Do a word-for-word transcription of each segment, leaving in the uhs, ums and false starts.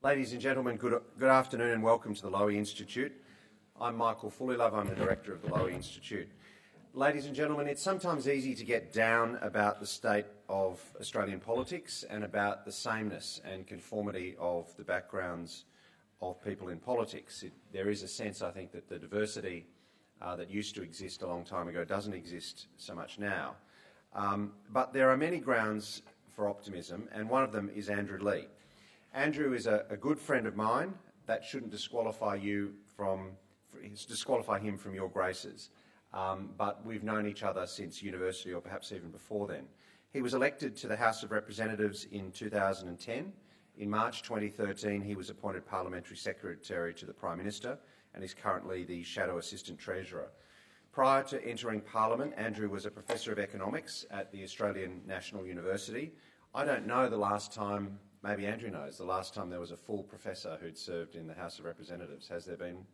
Ladies and gentlemen, good, good afternoon and welcome to the Lowy Institute. I'm Michael Fullilove, I'm the Director of the Lowy Institute. Ladies and gentlemen, it's sometimes easy to get down about the state of Australian politics and about the sameness and conformity of the backgrounds of people in politics. It, there is a sense, I think, that the diversity uh, that used to exist a long time ago doesn't exist so much now. Um, but there are many grounds for optimism, and one of them is Andrew Leigh. Andrew is a, a good friend of mine. That shouldn't disqualify you from, disqualify him from your graces. Um, but we've known each other since university, or perhaps even before then. He was elected to the House of Representatives in two thousand ten. In March twenty thirteen, he was appointed Parliamentary Secretary to the Prime Minister and is currently the Shadow Assistant Treasurer. Prior to entering Parliament, Andrew was a Professor of Economics at the Australian National University. I don't know the last time, maybe Andrew knows, the last time there was a full professor who'd served in the House of Representatives. Has there been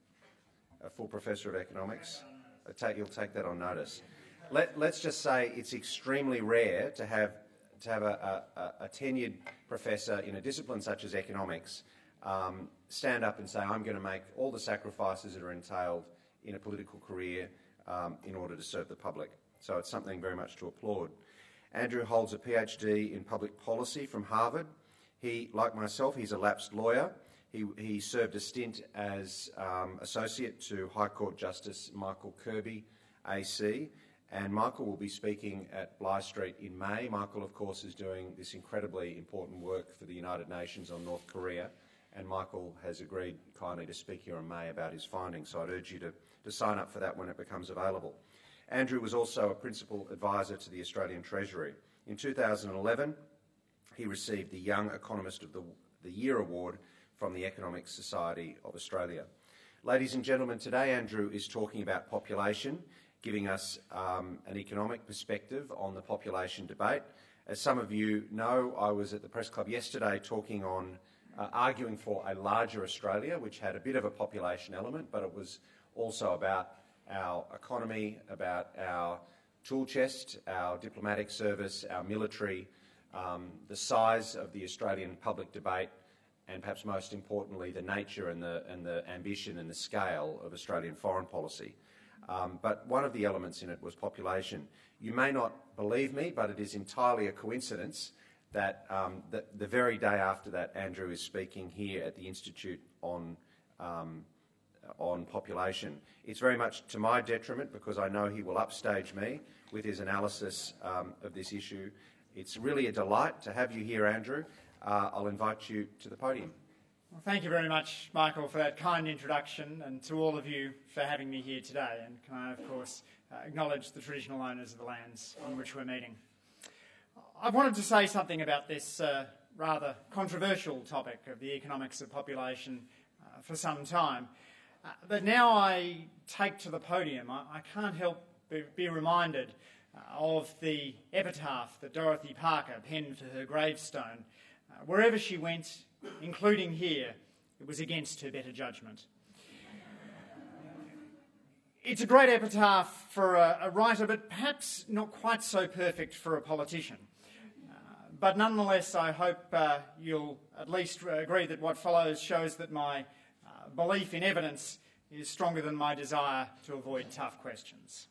a full Professor of Economics? Take, you'll take that on notice. Let, let's just say it's extremely rare to have, to have a, a, a tenured professor in a discipline such as economics um, stand up and say, I'm going to make all the sacrifices that are entailed in a political career um, in order to serve the public. So it's something very much to applaud. Andrew holds a PhD in public policy from Harvard. He, like myself, he's a lapsed lawyer. He, he served a stint as um, Associate to High Court Justice Michael Kirby, A C, and Michael will be speaking at Bligh Street in May. Michael, of course, is doing this incredibly important work for the United Nations on North Korea, and Michael has agreed kindly to speak here in May about his findings, so I'd urge you to, to sign up for that when it becomes available. Andrew was also a Principal Advisor to the Australian Treasury. In two thousand eleven, he received the Young Economist of the, the Year Award from the Economic Society of Australia. Ladies and gentlemen, today Andrew is talking about population, giving us um, an economic perspective on the population debate. As some of you know, I was at the Press Club yesterday talking on, uh, arguing for a larger Australia, which had a bit of a population element, but it was also about our economy, about our tool chest, our diplomatic service, our military, um, the size of the Australian public debate, and perhaps most importantly, the nature and the, and the ambition and the scale of Australian foreign policy. Um, but one of the elements in it was population. You may not believe me, but it is entirely a coincidence that um, the, the very day after that, Andrew is speaking here at the Institute on um, on population. It's very much to my detriment because I know he will upstage me with his analysis um, of this issue. It's really a delight to have you here, Andrew. Uh, I'll invite you to the podium. Well, thank you very much, Michael, for that kind introduction, and to all of you for having me here today. And can I, of course, uh, acknowledge the traditional owners of the lands on which we're meeting. I wanted to say something about this uh, rather controversial topic of the economics of population uh, for some time. Uh, but now I take to the podium, I, I can't help but be reminded uh, of the epitaph that Dorothy Parker penned to her gravestone. Uh, wherever she went, including here, it was against her better judgment. It's a great epitaph for a, a writer, but perhaps not quite so perfect for a politician. Uh, but nonetheless, I hope uh, you'll at least agree that what follows shows that my uh, belief in evidence is stronger than my desire to avoid tough questions.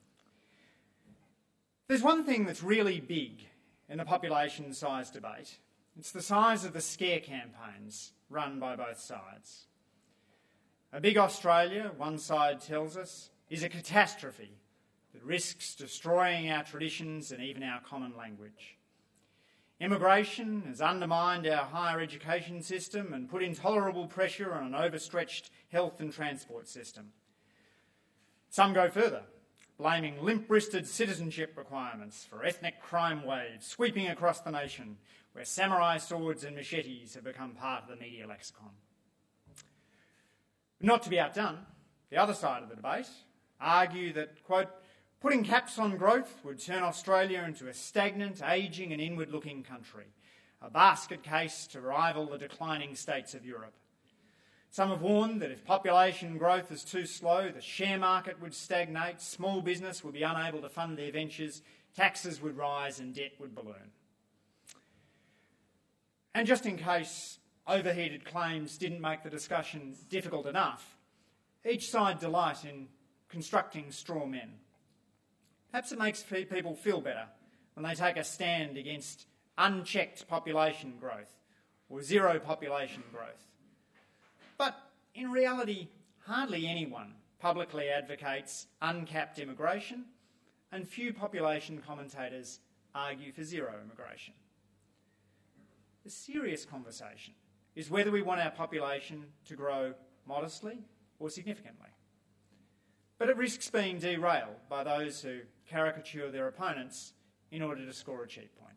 There's one thing that's really big in the population size debate. It's the size of the scare campaigns run by both sides. A big Australia, one side tells us, is a catastrophe that risks destroying our traditions and even our common language. Immigration has undermined our higher education system and put intolerable pressure on an overstretched health and transport system. Some go further, blaming limp-wristed citizenship requirements for ethnic crime waves sweeping across the nation, where samurai swords and machetes have become part of the media lexicon. Not to be outdone, the other side of the debate argue that, quote, putting caps on growth would turn Australia into a stagnant, ageing and inward-looking country, a basket case to rival the declining states of Europe. Some have warned that if population growth is too slow, the share market would stagnate, small business would be unable to fund their ventures, taxes would rise and debt would balloon. And just in case overheated claims didn't make the discussion difficult enough, each side delight in constructing straw men. Perhaps it makes people feel better when they take a stand against unchecked population growth or zero population growth. But in reality, hardly anyone publicly advocates uncapped immigration, and few population commentators argue for zero immigration. The serious conversation is whether we want our population to grow modestly or significantly. But it risks being derailed by those who caricature their opponents in order to score a cheap point.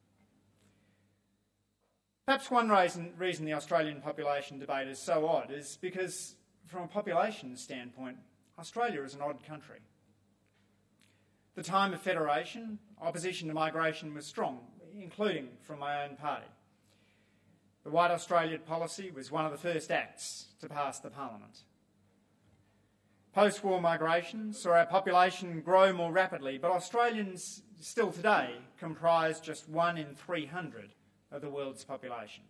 Perhaps one reason, reason the Australian population debate is so odd is because, from a population standpoint, Australia is an odd country. At the time of federation, opposition to migration was strong, including from my own party. The White Australia policy was one of the first acts to pass the Parliament. Post-war migration saw our population grow more rapidly, but Australians still today comprise just one in three hundred of the world's population.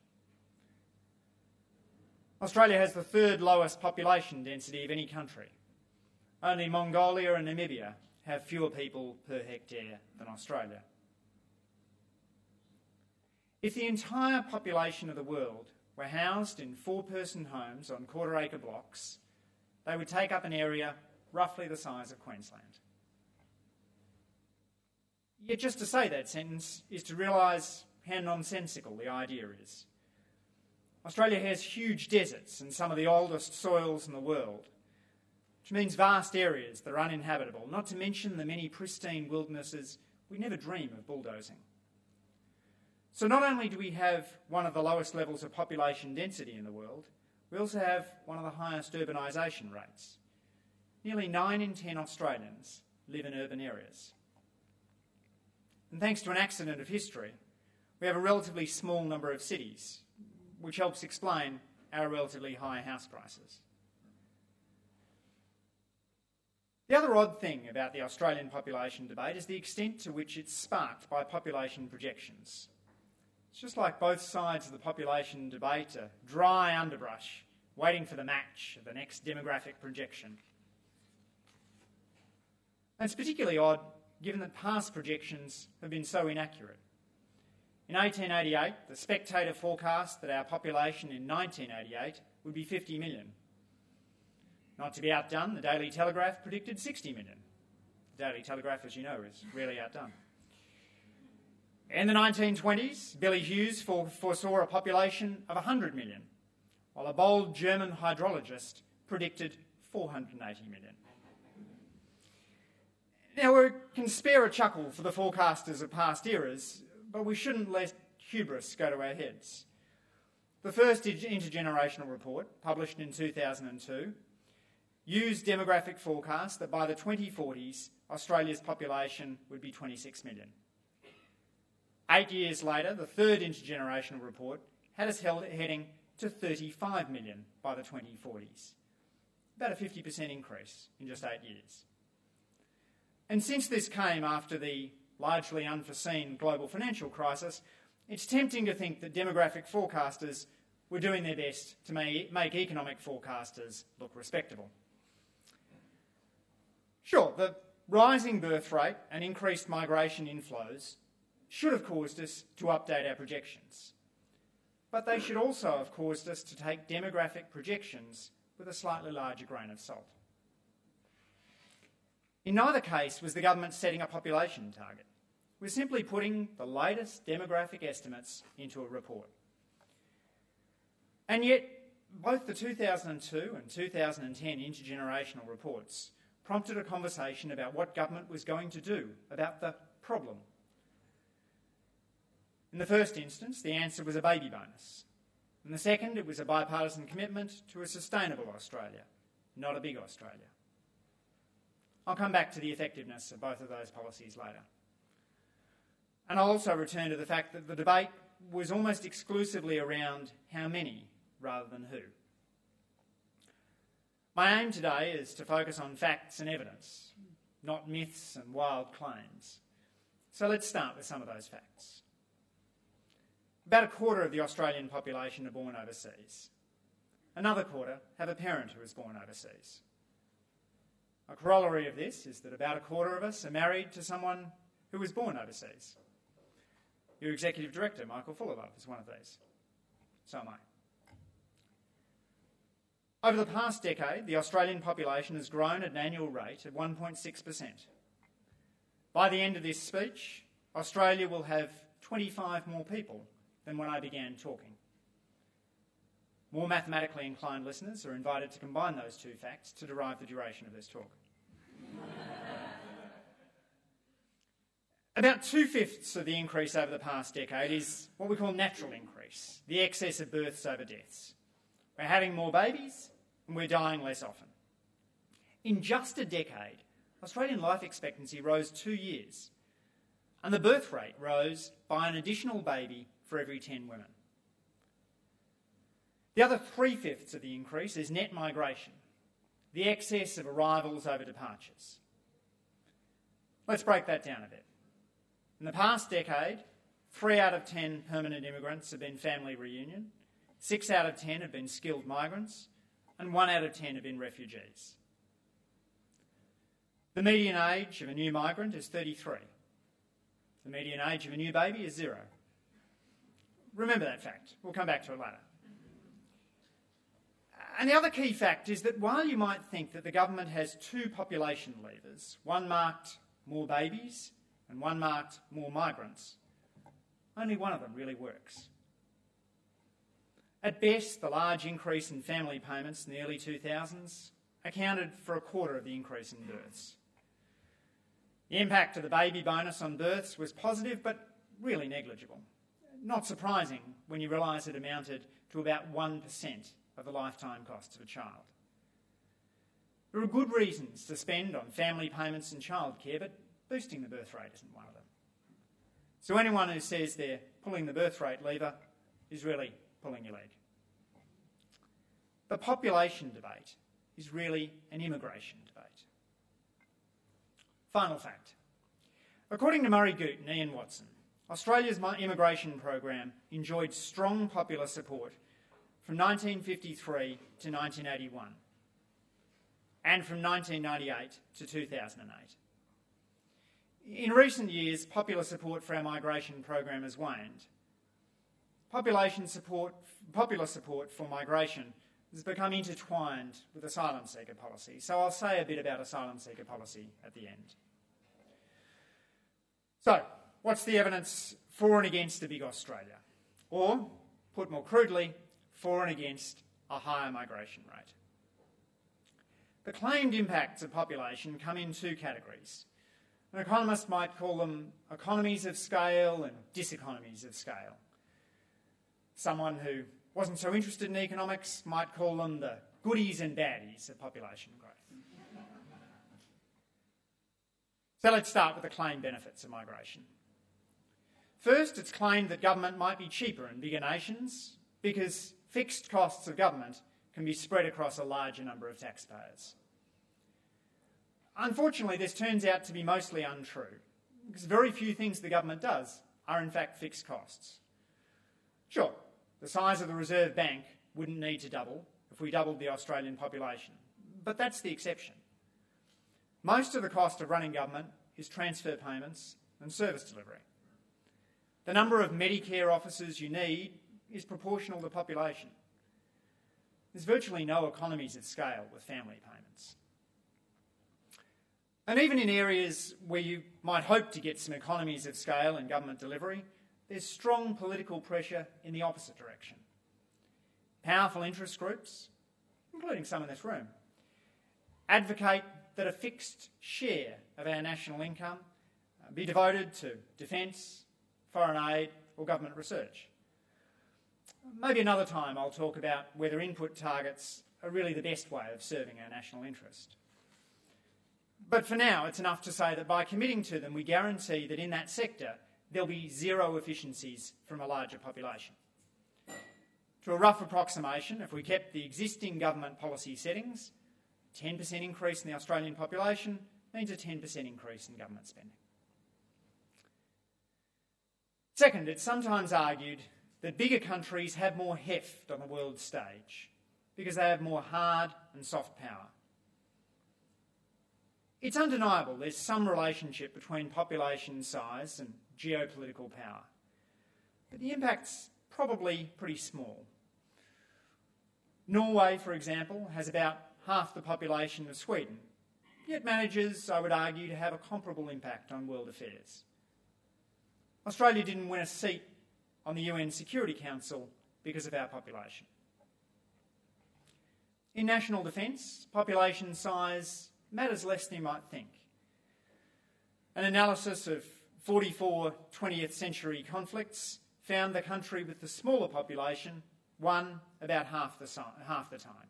Australia has the third lowest population density of any country. Only Mongolia and Namibia have fewer people per hectare than Australia. If the entire population of the world were housed in four-person homes on quarter-acre blocks, they would take up an area roughly the size of Queensland. Yet just to say that sentence is to realise how nonsensical the idea is. Australia has huge deserts and some of the oldest soils in the world, which means vast areas that are uninhabitable, not to mention the many pristine wildernesses we never dream of bulldozing. So not only do we have one of the lowest levels of population density in the world, we also have one of the highest urbanisation rates. Nearly nine in ten Australians live in urban areas. And thanks to an accident of history, we have a relatively small number of cities, which helps explain our relatively high house prices. The other odd thing about the Australian population debate is the extent to which it's sparked by population projections. It's just like both sides of the population debate are dry underbrush, waiting for the match of the next demographic projection. And it's particularly odd given that past projections have been so inaccurate. In eighteen eighty-eight, the Spectator forecast that our population in nineteen eighty-eight would be fifty million. Not to be outdone, the Daily Telegraph predicted sixty million. The Daily Telegraph, as you know, is rarely outdone. In the nineteen twenties, Billy Hughes foresaw a population of one hundred million, while a bold German hydrologist predicted four hundred eighty million. Now, we can spare a chuckle for the forecasters of past eras, but we shouldn't let hubris go to our heads. The first intergenerational report, published in two thousand two, used demographic forecasts that by the twenty forties, Australia's population would be twenty-six million. Eight years later, the third intergenerational report had us held heading to thirty-five million by the twenty forties. About a fifty percent increase in just eight years. And since this came after the largely unforeseen global financial crisis, it's tempting to think that demographic forecasters were doing their best to make economic forecasters look respectable. Sure, the rising birth rate and increased migration inflows should have caused us to update our projections. But they should also have caused us to take demographic projections with a slightly larger grain of salt. In neither case was the government setting a population target. We're simply putting the latest demographic estimates into a report. And yet, both the two thousand two and two thousand ten intergenerational reports prompted a conversation about what government was going to do about the problem. In the first instance, the answer was a baby bonus. In the second, it was a bipartisan commitment to a sustainable Australia, not a big Australia. I'll come back to the effectiveness of both of those policies later. And I'll also return to the fact that the debate was almost exclusively around how many rather than who. My aim today is to focus on facts and evidence, not myths and wild claims. So let's start with some of those facts. About a quarter of the Australian population are born overseas. Another quarter have a parent who is born overseas. A corollary of this is that about a quarter of us are married to someone who was born overseas. Your Executive Director, Michael Fullalove, is one of these. So am I. Over the past decade, the Australian population has grown at an annual rate of one point six percent. By the end of this speech, Australia will have twenty-five more people than when I began talking. More mathematically inclined listeners are invited to combine those two facts to derive the duration of this talk. About two-fifths of the increase over the past decade is what we call natural increase, the excess of births over deaths. We're having more babies and we're dying less often. In just a decade, Australian life expectancy rose two years, and the birth rate rose by an additional baby for every ten women. The other three-fifths of the increase is net migration, the excess of arrivals over departures. Let's break that down a bit. In the past decade, three out of ten permanent immigrants have been family reunion, six out of ten have been skilled migrants, and one out of ten have been refugees. The median age of a new migrant is thirty-three. The median age of a new baby is zero. Remember that fact. We'll come back to it later. And the other key fact is that while you might think that the government has two population levers, one marked more babies and one marked more migrants, only one of them really works. At best, the large increase in family payments in the early two thousands accounted for a quarter of the increase in births. The impact of the baby bonus on births was positive, but really negligible. Not surprising when you realise it amounted to about one percent of the lifetime costs of a child. There are good reasons to spend on family payments and childcare, but boosting the birth rate isn't one of them. So anyone who says they're pulling the birth rate lever is really pulling your leg. The population debate is really an immigration debate. Final fact. According to Murray Goot and Ian Watson, Australia's immigration program enjoyed strong popular support from nineteen fifty-three to nineteen eighty-one and from nineteen ninety-eight to two thousand eight. In recent years, popular support for our migration program has waned. Population support, popular support for migration has become intertwined with asylum seeker policy, so I'll say a bit about asylum seeker policy at the end. So, what's the evidence for and against a big Australia? Or, put more crudely, for and against a higher migration rate? The claimed impacts of population come in two categories. An economist might call them economies of scale and diseconomies of scale. Someone who wasn't so interested in economics might call them the goodies and baddies of population growth. So let's start with the claimed benefits of migration. First, it's claimed that government might be cheaper in bigger nations because fixed costs of government can be spread across a larger number of taxpayers. Unfortunately, this turns out to be mostly untrue, because very few things the government does are in fact fixed costs. Sure, the size of the Reserve Bank wouldn't need to double if we doubled the Australian population, but that's the exception. Most of the cost of running government is transfer payments and service delivery. The number of Medicare officers you need is proportional to population. There's virtually no economies of scale with family payments. And even in areas where you might hope to get some economies of scale in government delivery, there's strong political pressure in the opposite direction. Powerful interest groups, including some in this room, advocate that a fixed share of our national income be devoted to defence, foreign aid or government research. Maybe another time I'll talk about whether input targets are really the best way of serving our national interest. But for now, it's enough to say that by committing to them, we guarantee that in that sector, there'll be zero efficiencies from a larger population. To a rough approximation, if we kept the existing government policy settings, ten percent increase in the Australian population means a ten percent increase in government spending. Second, it's sometimes argued that bigger countries have more heft on the world stage because they have more hard and soft power. It's undeniable there's some relationship between population size and geopolitical power, but the impact's probably pretty small. Norway, for example, has about half the population of Sweden, yet manages, I would argue, to have a comparable impact on world affairs. Australia didn't win a seat on the U N Security Council because of our population. In national defence, population size matters less than you might think. An analysis of forty-four twentieth century conflicts found the country with the smaller population won about half the, si- half the time.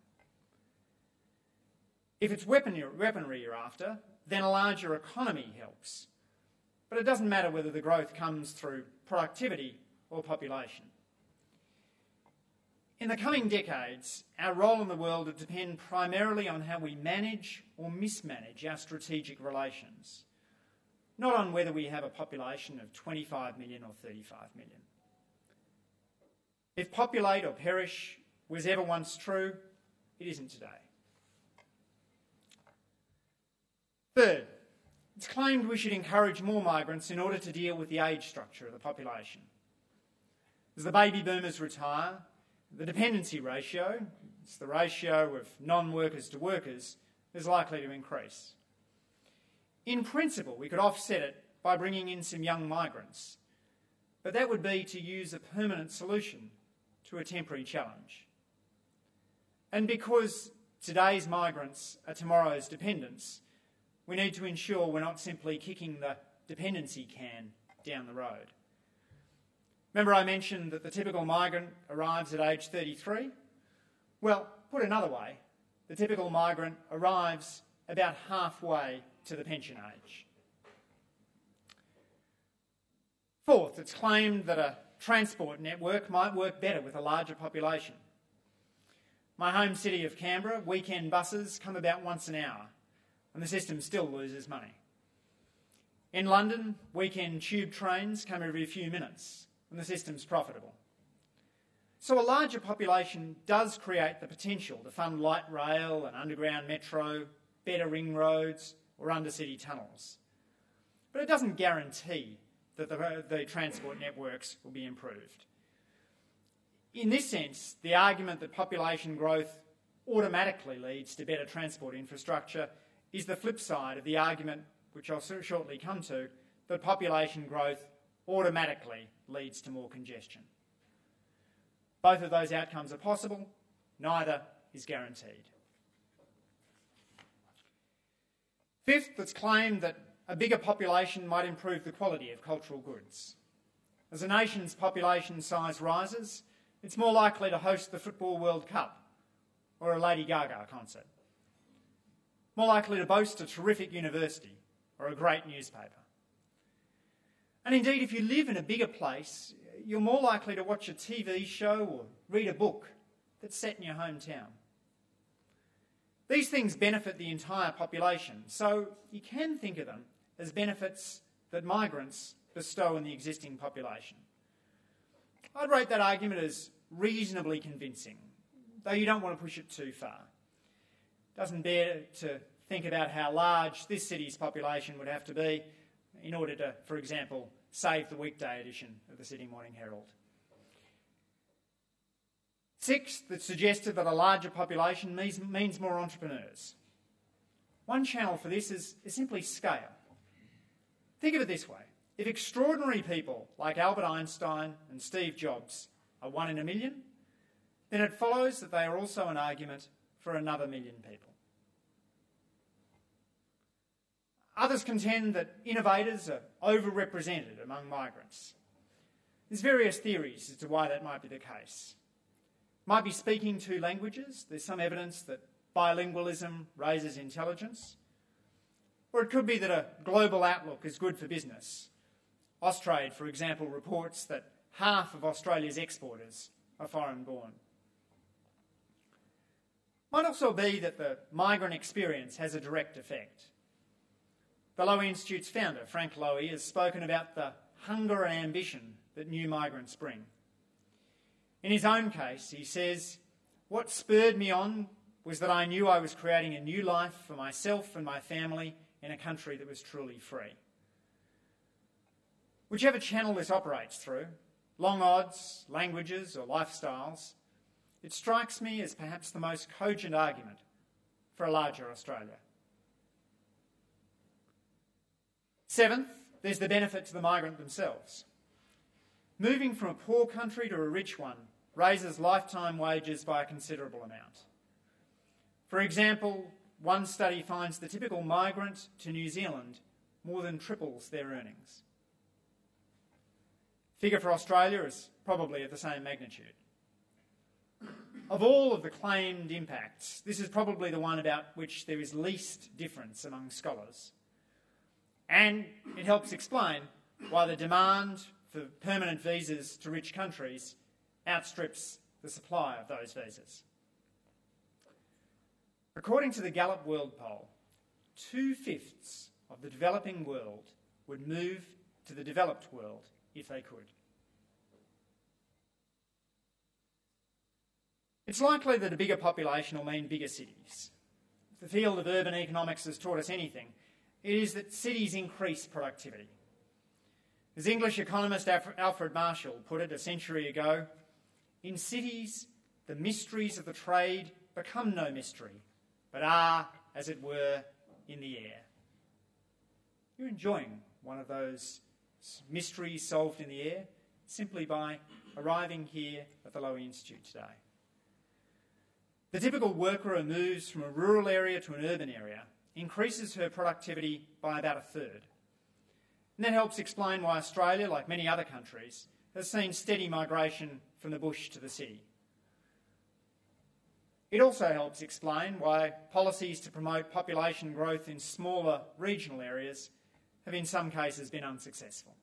If it's weaponry, weaponry you're after, then a larger economy helps. But it doesn't matter whether the growth comes through productivity or population. In the coming decades, our role in the world will depend primarily on how we manage or mismanage our strategic relations, not on whether we have a population of twenty-five million or thirty-five million. If populate or perish was ever once true, it isn't today. Third, it's claimed we should encourage more migrants in order to deal with the age structure of the population. As the baby boomers retire, the dependency ratio, it's the ratio of non-workers to workers, is likely to increase. In principle, we could offset it by bringing in some young migrants, but that would be to use a permanent solution to a temporary challenge. And because today's migrants are tomorrow's dependents, we need to ensure we're not simply kicking the dependency can down the road. Remember I mentioned that the typical migrant arrives at age thirty-three? Well, put another way, the typical migrant arrives about halfway to the pension age. Fourth, it's claimed that a transport network might work better with a larger population. My home city of Canberra, weekend buses come about once an hour, and the system still loses money. In London, weekend tube trains come every few minutes, and the system's profitable. So a larger population does create the potential to fund light rail and underground metro, better ring roads or undercity tunnels. But it doesn't guarantee that the, the transport networks will be improved. In this sense, the argument that population growth automatically leads to better transport infrastructure is the flip side of the argument, which I'll shortly come to, that population growth automatically leads to more congestion. Both of those outcomes are possible, neither is guaranteed. Fifth, it's claimed that a bigger population might improve the quality of cultural goods. As a nation's population size rises, it's more likely to host the Football World Cup or a Lady Gaga concert. More likely to boast a terrific university or a great newspaper. And indeed, if you live in a bigger place, you're more likely to watch a T V show or read a book that's set in your hometown. These things benefit the entire population, so you can think of them as benefits that migrants bestow on the existing population. I'd rate that argument as reasonably convincing, though you don't want to push it too far. It doesn't bear to think about how large this city's population would have to be in order to, for example, save the weekday edition of the Sydney Morning Herald. Sixth, it suggested that a larger population means, means more entrepreneurs. One channel for this is, is simply scale. Think of it this way. If extraordinary people like Albert Einstein and Steve Jobs are one in a million, then it follows that they are also an argument for another million people. Others contend that innovators are overrepresented among migrants. There's various theories as to why that might be the case. Might be speaking two languages. There's some evidence that bilingualism raises intelligence. Or it could be that a global outlook is good for business. Austrade, for example, reports that half of Australia's exporters are foreign-born. Might also be that the migrant experience has a direct effect. The Lowy Institute's founder, Frank Lowy, has spoken about the hunger and ambition that new migrants bring. In his own case, he says, "What spurred me on was that I knew I was creating a new life for myself and my family in a country that was truly free." Whichever channel this operates through, long odds, languages or lifestyles, it strikes me as perhaps the most cogent argument for a larger Australia. Seventh, there's the benefit to the migrant themselves. Moving from a poor country to a rich one raises lifetime wages by a considerable amount. For example, one study finds the typical migrant to New Zealand more than triples their earnings. Figure for Australia is probably of the same magnitude. Of all of the claimed impacts, this is probably the one about which there is least difference among scholars. And it helps explain why the demand for permanent visas to rich countries outstrips the supply of those visas. According to the Gallup World Poll, two-fifths of the developing world would move to the developed world if they could. It's likely that a bigger population will mean bigger cities. If the field of urban economics has taught us anything, it is that cities increase productivity. As English economist Alfred Marshall put it a century ago, "In cities, the mysteries of the trade become no mystery, but are, as it were, in the air." You're enjoying one of those mysteries solved in the air simply by arriving here at the Lowy Institute today. The typical worker who moves from a rural area to an urban area increases her productivity by about a third. And that helps explain why Australia, like many other countries, has seen steady migration from the bush to the city. It also helps explain why policies to promote population growth in smaller regional areas have in some cases been unsuccessful.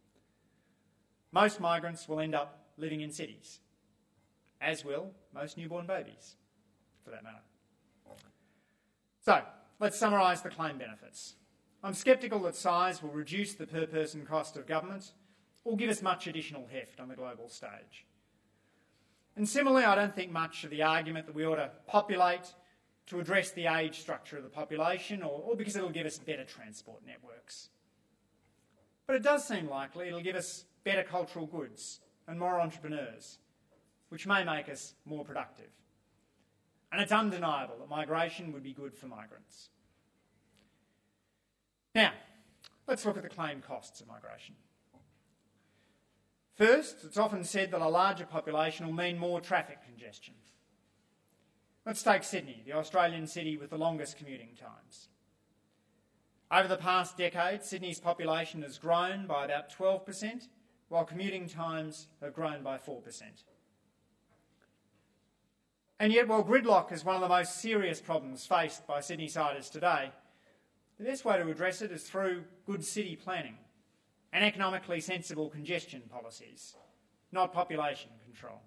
Most migrants will end up living in cities, as will most newborn babies, for that matter. So, let's summarise the claim benefits. I'm sceptical that size will reduce the per-person cost of government or give us much additional heft on the global stage. And similarly, I don't think much of the argument that we ought to populate to address the age structure of the population or, or because it'll give us better transport networks. But it does seem likely it'll give us better cultural goods and more entrepreneurs, which may make us more productive. And it's undeniable that migration would be good for migrants. Now, let's look at the claimed costs of migration. First, it's often said that a larger population will mean more traffic congestion. Let's take Sydney, the Australian city with the longest commuting times. Over the past decade, Sydney's population has grown by about twelve percent, while commuting times have grown by four percent. And yet, while gridlock is one of the most serious problems faced by Sydney-siders today, the best way to address it is through good city planning and economically sensible congestion policies, not population control.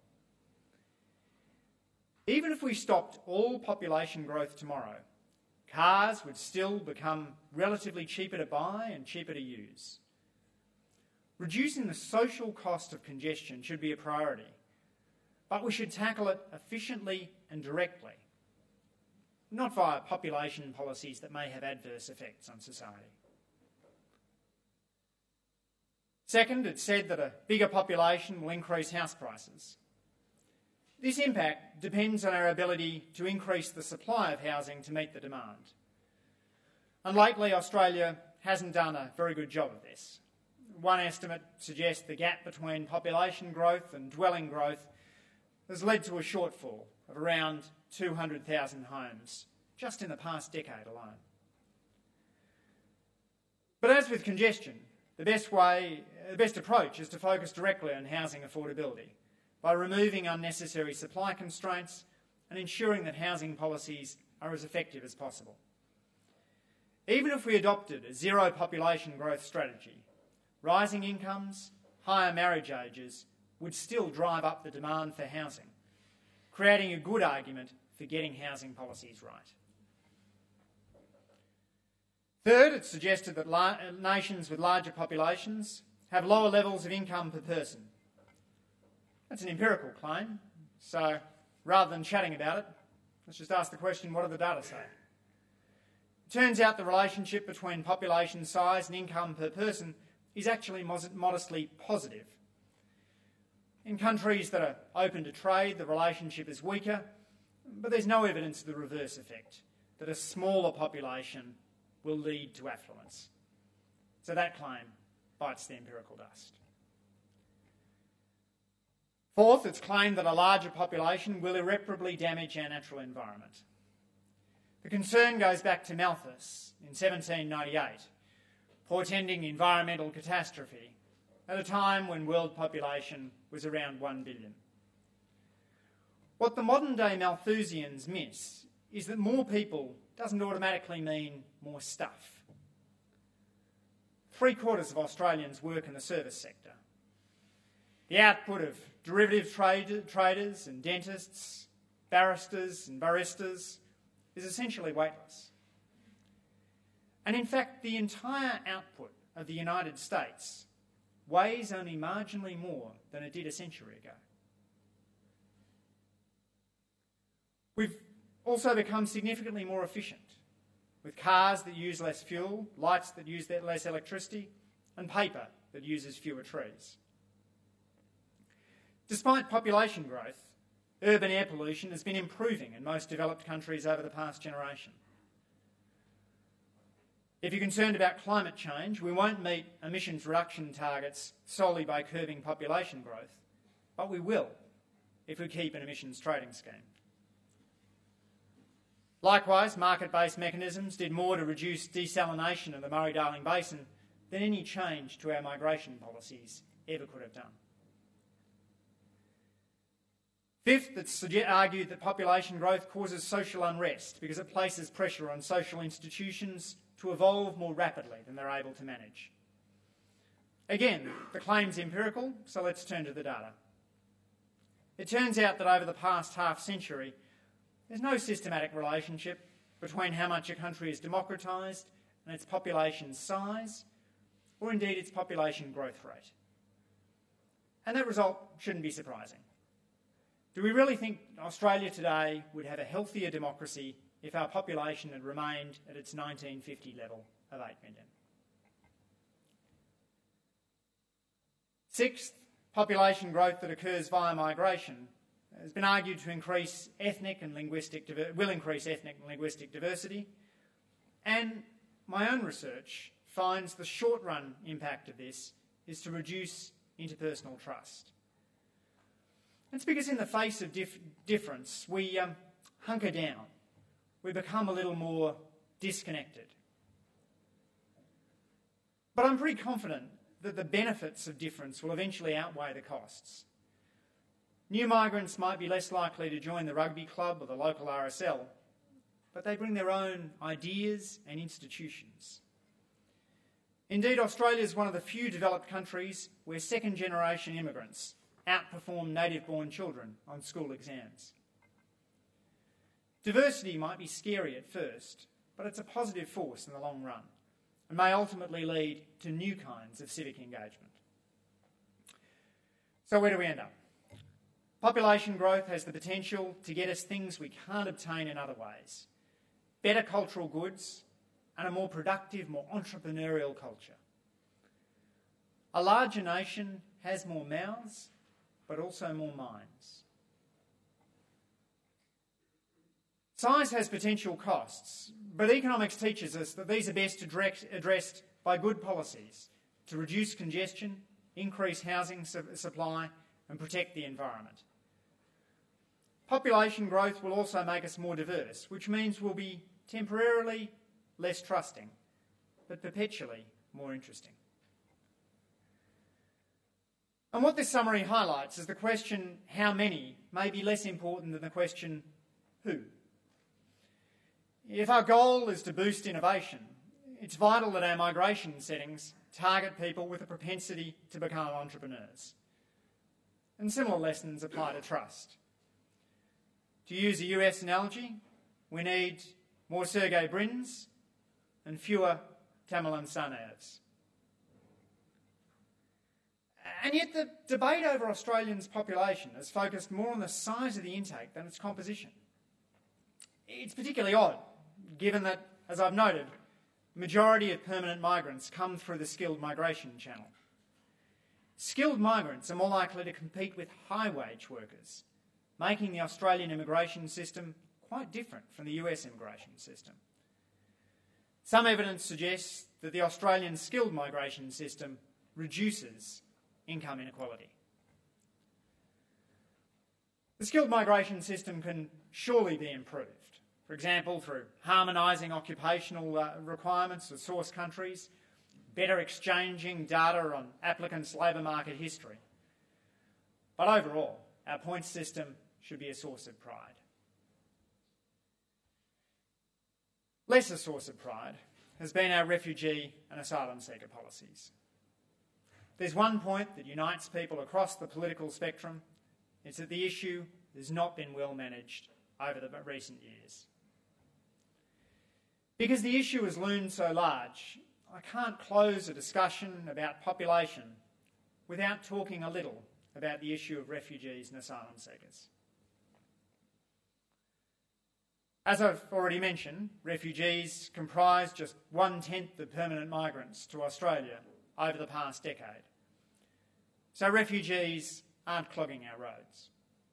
Even if we stopped all population growth tomorrow, cars would still become relatively cheaper to buy and cheaper to use. Reducing the social cost of congestion should be a priority, but we should tackle it efficiently and directly, not via population policies that may have adverse effects on society. Second, it's said that a bigger population will increase house prices. This impact depends on our ability to increase the supply of housing to meet the demand. And lately, Australia hasn't done a very good job of this. One estimate suggests the gap between population growth and dwelling growth has led to a shortfall of around two hundred thousand homes just in the past decade alone. But as with congestion, the best way, the best approach is to focus directly on housing affordability by removing unnecessary supply constraints and ensuring that housing policies are as effective as possible. Even if we adopted a zero population growth strategy, rising incomes, higher marriage ages would still drive up the demand for housing, creating a good argument for getting housing policies right. Third, it's suggested that la- nations with larger populations have lower levels of income per person. That's an empirical claim, so rather than chatting about it, let's just ask the question, what do the data say? It turns out the relationship between population size and income per person is actually modestly positive. In countries that are open to trade, the relationship is weaker, but there's no evidence of the reverse effect, that a smaller population will lead to affluence. So that claim bites the empirical dust. Fourth, it's claimed that a larger population will irreparably damage our natural environment. The concern goes back to Malthus in seventeen ninety-eight, portending environmental catastrophe at a time when world population was around one billion. What the modern-day Malthusians miss is that more people doesn't automatically mean more stuff. Three quarters of Australians work in the service sector. The output of derivative trade, traders and dentists, barristers and baristas is essentially weightless. And in fact, the entire output of the United States weighs only marginally more than it did a century ago. We've also become significantly more efficient, with cars that use less fuel, lights that use less electricity, and paper that uses fewer trees. Despite population growth, urban air pollution has been improving in most developed countries over the past generation. If you're concerned about climate change, we won't meet emissions reduction targets solely by curbing population growth, but we will if we keep an emissions trading scheme. Likewise, market-based mechanisms did more to reduce desalination of the Murray-Darling Basin than any change to our migration policies ever could have done. Fifth, it's argued that population growth causes social unrest because it places pressure on social institutions to evolve more rapidly than they're able to manage. Again, the claim's empirical, so let's turn to the data. It turns out that over the past half century, there's no systematic relationship between how much a country is democratised and its population size, or indeed its population growth rate. And that result shouldn't be surprising. Do we really think Australia today would have a healthier democracy if our population had remained at its nineteen fifty level of eight million? Sixth, population growth that occurs via migration has been argued to increase ethnic and linguistic, will increase ethnic and linguistic diversity, and my own research finds the short-run impact of this is to reduce interpersonal trust. It's because in the face of dif- difference, we um, hunker down. We become a little more disconnected. But I'm pretty confident that the benefits of difference will eventually outweigh the costs. New migrants might be less likely to join the rugby club or the local R S L, but they bring their own ideas and institutions. Indeed, Australia is one of the few developed countries where second-generation immigrants outperform native-born children on school exams. Diversity might be scary at first, but it's a positive force in the long run and may ultimately lead to new kinds of civic engagement. So where do we end up? Population growth has the potential to get us things we can't obtain in other ways: better cultural goods and a more productive, more entrepreneurial culture. A larger nation has more mouths, but also more minds. Size has potential costs, but economics teaches us that these are best direct, addressed by good policies to reduce congestion, increase housing su- supply and protect the environment. Population growth will also make us more diverse, which means we'll be temporarily less trusting, but perpetually more interesting. And what this summary highlights is the question how many may be less important than the question who. If our goal is to boost innovation, it's vital that our migration settings target people with a propensity to become entrepreneurs. And similar lessons apply to trust. To use a U S analogy, we need more Sergey Brins and fewer Tamerlan Tsarnaevs. And yet the debate over Australians' population has focused more on the size of the intake than its composition. It's particularly odd, given that, as I've noted, the majority of permanent migrants come through the skilled migration channel. Skilled migrants are more likely to compete with high-wage workers, making the Australian immigration system quite different from the U S immigration system. Some evidence suggests that the Australian skilled migration system reduces income inequality. The skilled migration system can surely be improved, for example, through harmonising occupational uh, requirements of source countries, better exchanging data on applicants' labour market history. But overall, our points system should be a source of pride. Less a source of pride has been our refugee and asylum seeker policies. There's one point that unites people across the political spectrum. It's that the issue has not been well managed over the recent years. Because the issue has loomed so large, I can't close a discussion about population without talking a little about the issue of refugees and asylum seekers. As I've already mentioned, refugees comprise just one-tenth of permanent migrants to Australia over the past decade. So refugees aren't clogging our roads.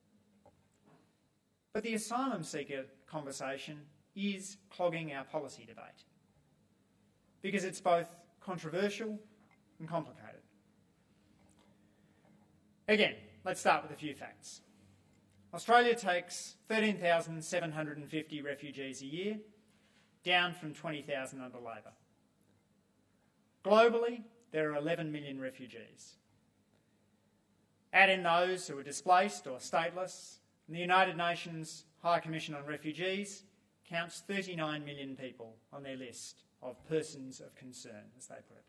But the asylum seeker conversation is clogging our policy debate because it's both controversial and complicated. Again, let's start with a few facts. Australia takes thirteen thousand seven hundred fifty refugees a year, down from twenty thousand under Labor. Globally, there are eleven million refugees. Add in those who are displaced or stateless, and the United Nations High Commission on Refugees counts thirty-nine million people on their list of persons of concern, as they put it.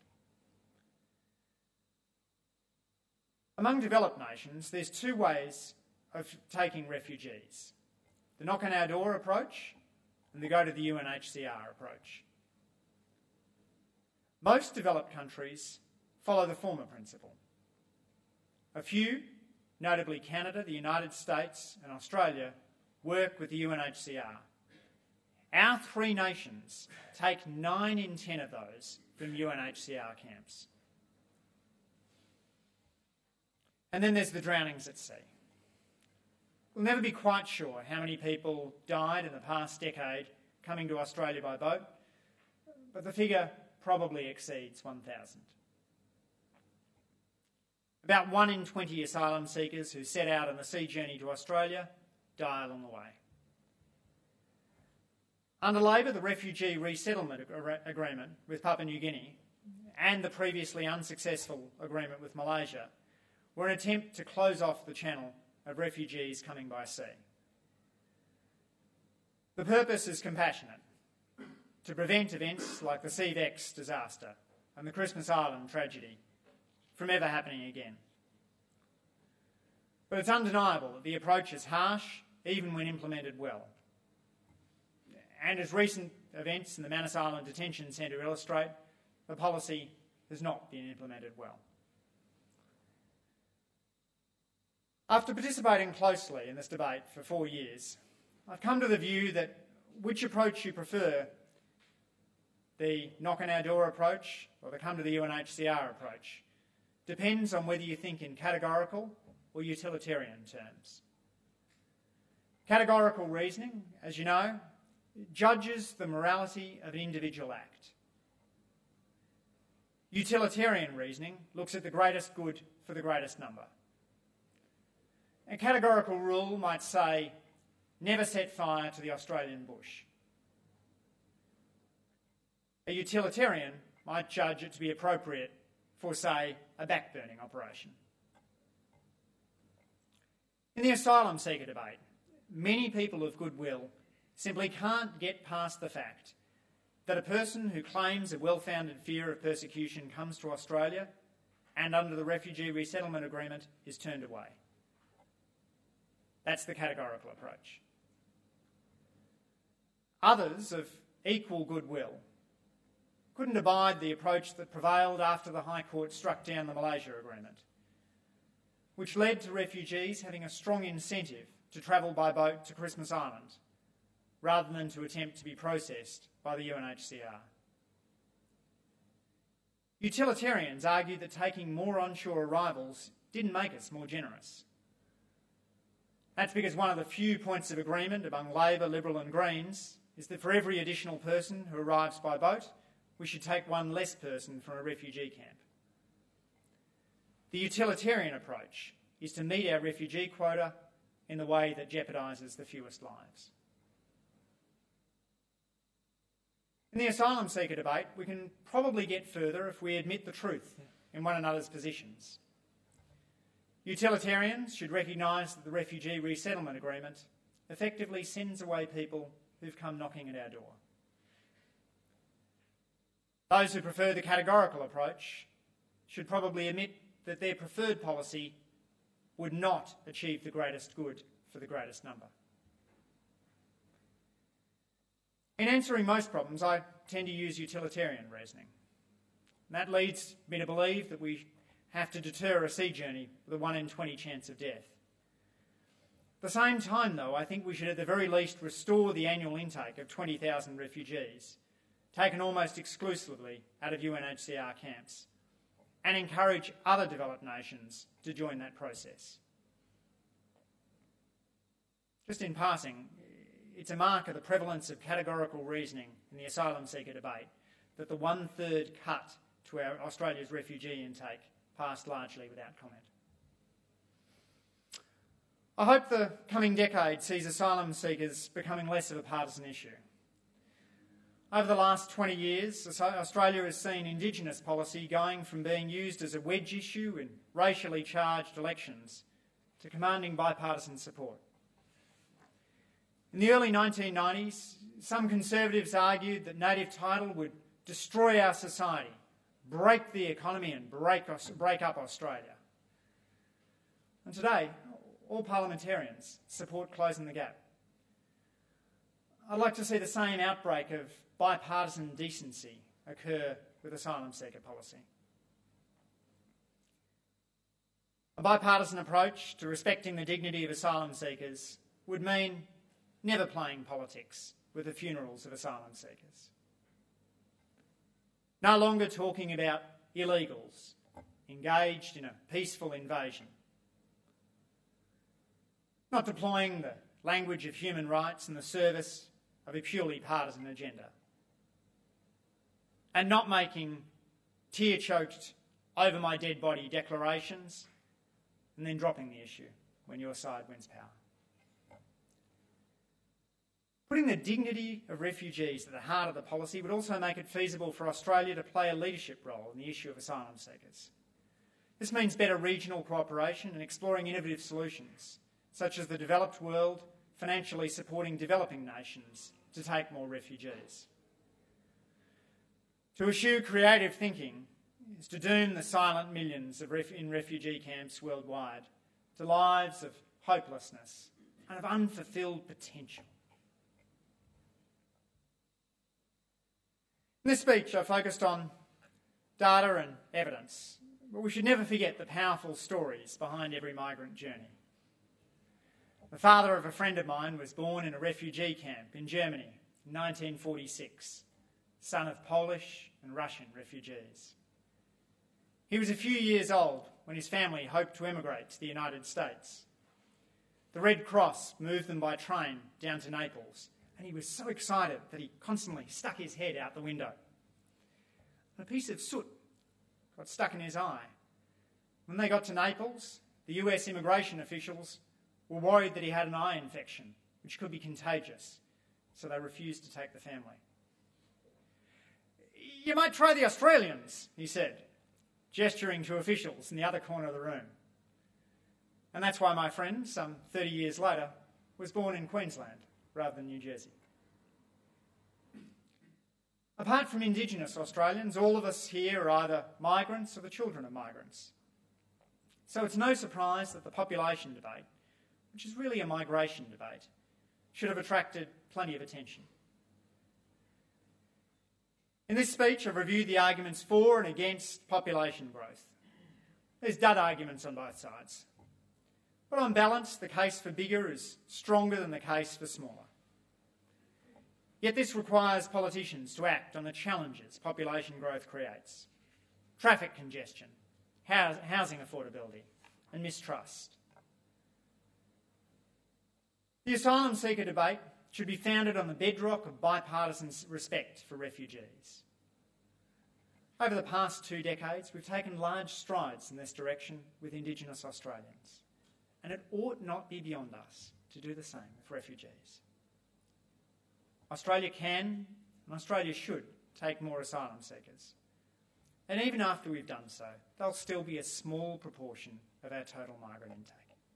Among developed nations, there's two ways of taking refugees: the knock on our door approach and the go to the U N H C R approach. Most developed countries follow the former principle. A few, notably Canada, the United States and Australia, work with the U N H C R. Our three nations take nine in ten of those from U N H C R camps. And then there's the drownings at sea. We'll never be quite sure how many people died in the past decade coming to Australia by boat, but the figure probably exceeds one thousand. About one in twenty asylum seekers who set out on the sea journey to Australia die along the way. Under Labor, the Refugee Resettlement Agreement with Papua New Guinea and the previously unsuccessful agreement with Malaysia were an attempt to close off the channel of refugees coming by sea. The purpose is compassionate, to prevent events like the Seavex disaster and the Christmas Island tragedy from ever happening again. But it's undeniable that the approach is harsh, even when implemented well. And as recent events in the Manus Island Detention Centre illustrate, the policy has not been implemented well. After participating closely in this debate for four years, I've come to the view that which approach you prefer, the knock on our door approach or the come to the U N H C R approach, depends on whether you think in categorical or utilitarian terms. Categorical reasoning, as you know, judges the morality of an individual act. Utilitarian reasoning looks at the greatest good for the greatest number. A categorical rule might say, never set fire to the Australian bush. A utilitarian might judge it to be appropriate for, say, a backburning operation. In the asylum seeker debate, many people of goodwill simply can't get past the fact that a person who claims a well-founded fear of persecution comes to Australia and under the Refugee Resettlement Agreement is turned away. That's the categorical approach. Others of equal goodwill couldn't abide the approach that prevailed after the High Court struck down the Malaysia Agreement, which led to refugees having a strong incentive to travel by boat to Christmas Island, rather than to attempt to be processed by the U N H C R. Utilitarians argued that taking more onshore arrivals didn't make us more generous. That's because one of the few points of agreement among Labor, Liberal and Greens is that for every additional person who arrives by boat, we should take one less person from a refugee camp. The utilitarian approach is to meet our refugee quota in the way that jeopardises the fewest lives. In the asylum seeker debate, we can probably get further if we admit the truth in one another's positions. Utilitarians should recognise that the Refugee Resettlement Agreement effectively sends away people who've come knocking at our door. Those who prefer the categorical approach should probably admit that their preferred policy would not achieve the greatest good for the greatest number. In answering most problems, I tend to use utilitarian reasoning. And that leads me to believe that we have to deter a sea journey with a one in twenty chance of death. At the same time, though, I think we should at the very least restore the annual intake of twenty thousand refugees, taken almost exclusively out of U N H C R camps, and encourage other developed nations to join that process. Just in passing, it's a mark of the prevalence of categorical reasoning in the asylum seeker debate that the one-third cut to our Australia's refugee intake passed largely without comment. I hope the coming decade sees asylum seekers becoming less of a partisan issue. Over the last twenty years, Australia has seen Indigenous policy going from being used as a wedge issue in racially charged elections to commanding bipartisan support. In the early nineteen nineties, some Conservatives argued that native title would destroy our society, break the economy and break, break up Australia. And today, all parliamentarians support closing the gap. I'd like to see the same outbreak of bipartisan decency occur with asylum seeker policy. A bipartisan approach to respecting the dignity of asylum seekers would mean never playing politics with the funerals of asylum seekers. No longer talking about illegals engaged in a peaceful invasion. Not deploying the language of human rights in the service of a purely partisan agenda. And not making tear-choked, over-my-dead-body declarations and then dropping the issue when your side wins power. Putting the dignity of refugees at the heart of the policy would also make it feasible for Australia to play a leadership role in the issue of asylum seekers. This means better regional cooperation and exploring innovative solutions, such as the developed world financially supporting developing nations to take more refugees. To eschew creative thinking is to doom the silent millions of ref- in refugee camps worldwide to lives of hopelessness and of unfulfilled potential. In this speech, I focused on data and evidence, but we should never forget the powerful stories behind every migrant journey. The father of a friend of mine was born in a refugee camp in Germany in nineteen forty-six, son of Polish and Russian refugees. He was a few years old when his family hoped to emigrate to the United States. The Red Cross moved them by train down to Naples, and he was so excited that he constantly stuck his head out the window. And a piece of soot got stuck in his eye. When they got to Naples, the U S immigration officials were worried that he had an eye infection, which could be contagious, so they refused to take the family. "You might try the Australians," he said, gesturing to officials in the other corner of the room. And that's why my friend, some thirty years later, was born in Queensland rather than New Jersey. Apart from Indigenous Australians, all of us here are either migrants or the children of migrants. So it's no surprise that the population debate, which is really a migration debate, should have attracted plenty of attention. In this speech, I've reviewed the arguments for and against population growth. There's dud arguments on both sides. But on balance, the case for bigger is stronger than the case for smaller. Yet this requires politicians to act on the challenges population growth creates: traffic congestion, housing affordability, and mistrust. The asylum seeker debate should be founded on the bedrock of bipartisan respect for refugees. Over the past two decades, we've taken large strides in this direction with Indigenous Australians, and it ought not be beyond us to do the same with refugees. Australia can and Australia should take more asylum seekers. And even after we've done so, they'll still be a small proportion of our total migrant intake.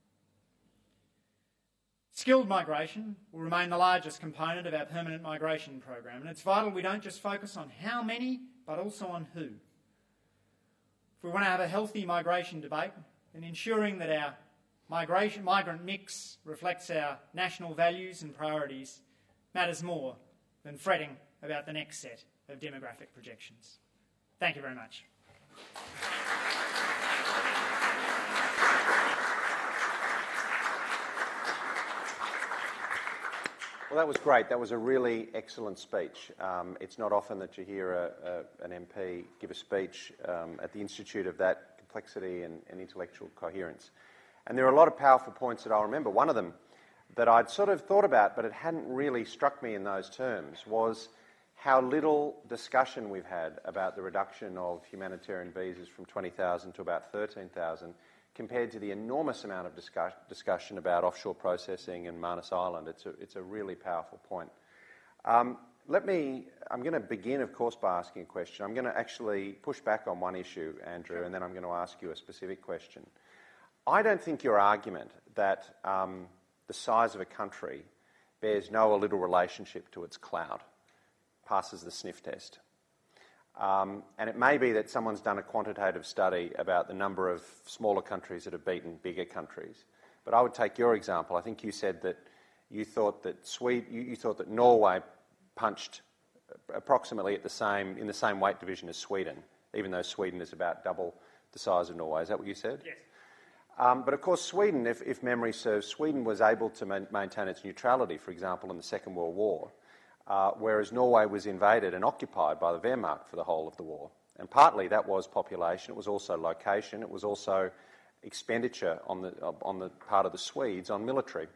Skilled migration will remain the largest component of our permanent migration program, and it's vital we don't just focus on how many, but also on who. If we want to have a healthy migration debate, then ensuring that our migration migrant mix reflects our national values and priorities matters more than fretting about the next set of demographic projections. Thank you very much. Well, that was great. That was a really excellent speech. Um, it's not often that you hear a, a, an M P give a speech um, at the Institute of that complexity and, and intellectual coherence. And there are a lot of powerful points that I'll remember. One of them that I'd sort of thought about, but it hadn't really struck me in those terms, was how little discussion we've had about the reduction of humanitarian visas from twenty thousand to about thirteen thousand, compared to the enormous amount of discuss- discussion about offshore processing and Manus Island. It's a, it's a really powerful point. Um, let me, I'm going to begin, of course, by asking a question. I'm going to actually push back on one issue, Andrew, and then I'm going to ask you a specific question. I don't think your argument that um, the size of a country bears no or little relationship to its clout passes the sniff test. Um, and it may be that someone's done a quantitative study about the number of smaller countries that have beaten bigger countries. But I would take your example. I think you said that you thought that Sweden, you, you thought that Norway punched approximately at the same in the same weight division as Sweden, even though Sweden is about double the size of Norway. Is that what you said? Yes. Um, but of course, Sweden, if, if memory serves, Sweden was able to man- maintain its neutrality, for example, in the Second World War. Uh, whereas Norway was invaded and occupied by the Wehrmacht for the whole of the war. And partly that was population, it was also location, it was also expenditure on the, uh, on the part of the Swedes on military.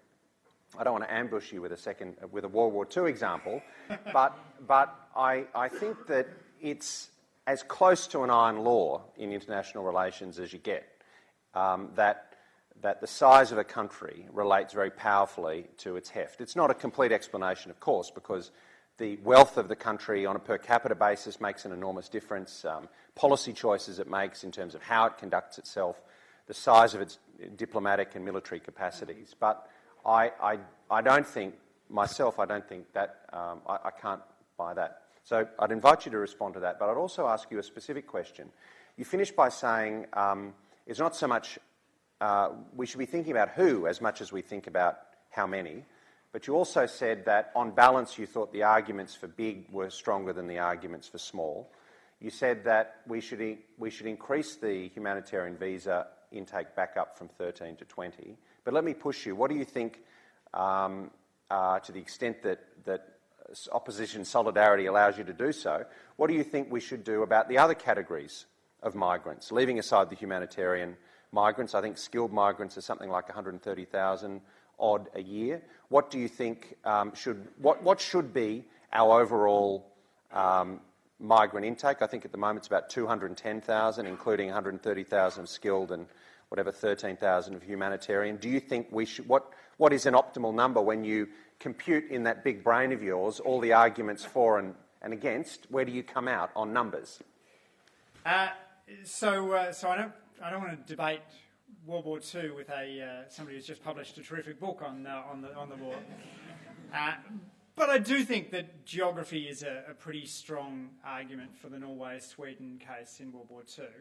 I don't want to ambush you with a second, uh, with a World War Two example, but, but I, I think that it's as close to an iron law in international relations as you get, um, that that the size of a country relates very powerfully to its heft. It's not a complete explanation, of course, because the wealth of the country on a per capita basis makes an enormous difference. Um, policy choices it makes in terms of how it conducts itself, the size of its diplomatic and military capacities. But I, I, I don't think, myself, I don't think that, um, I, I can't buy that. So I'd invite you to respond to that, but I'd also ask you a specific question. You finished by saying um, it's not so much Uh, we should be thinking about who as much as we think about how many. But you also said that, on balance, you thought the arguments for big were stronger than the arguments for small. You said that we should e- we should increase the humanitarian visa intake back up from thirteen to twenty. But let me push you. What do you think, um, uh, to the extent that, that opposition solidarity allows you to do so, what do you think we should do about the other categories of migrants, leaving aside the humanitarian migrants? I think skilled migrants are something like one hundred thirty thousand odd a year. What do you think um, should what what should be our overall um, migrant intake? I think at the moment it's about two hundred ten thousand, including one hundred thirty thousand of skilled and whatever thirteen thousand of humanitarian. Do you think we should? What what is an optimal number when you compute in that big brain of yours all the arguments for and, and against? Where do you come out on numbers? Uh, so uh, so I don't. I don't want to debate World War Two with a uh, somebody who's just published a terrific book on uh, on the on the war, uh, but I do think that geography is a, a pretty strong argument for the Norway-Sweden case in World War Two,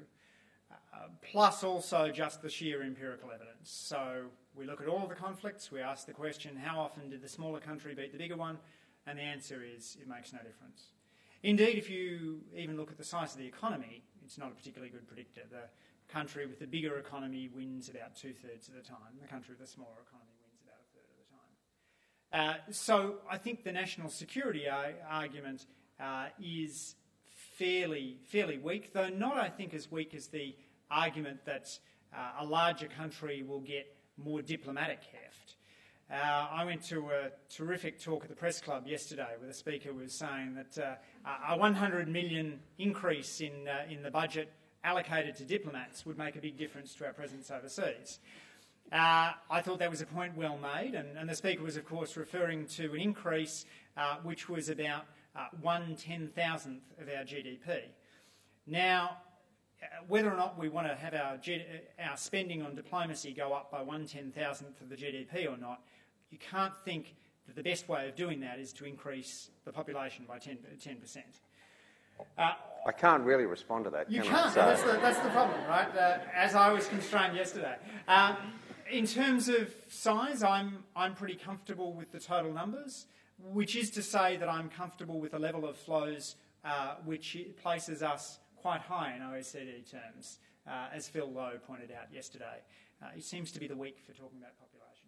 uh, plus also just the sheer empirical evidence. So we look at all of the conflicts, we ask the question, how often did the smaller country beat the bigger one? And the answer is, it makes no difference. Indeed, if you even look at the size of the economy, it's not a particularly good predictor. The country with the bigger economy wins about two-thirds of the time. The country with the smaller economy wins about a third of the time. Uh, so I think the national security ar- argument uh, is fairly, fairly weak, though not, I think, as weak as the argument that uh, a larger country will get more diplomatic heft. Uh, I went to a terrific talk at the Press Club yesterday where the speaker was saying that uh, a one hundred million increase in, uh, in the budget allocated to diplomats would make a big difference to our presence overseas. Uh, I thought that was a point well made, and, and the speaker was, of course, referring to an increase uh, which was about uh, one ten-thousandth of our G D P. Now, whether or not we want to have our, G- our spending on diplomacy go up by one ten-thousandth of the G D P or not, you can't think that the best way of doing that is to increase the population by ten percent. Uh, I can't really respond to that, you can can't. I? So That's, the, that's the problem, right? Uh, as I was constrained yesterday. Um, in terms of size, I'm, I'm pretty comfortable with the total numbers, which is to say that I'm comfortable with the level of flows uh, which places us quite high in O E C D terms, uh, as Phil Lowe pointed out yesterday. Uh, he seems to be the weak for talking about population.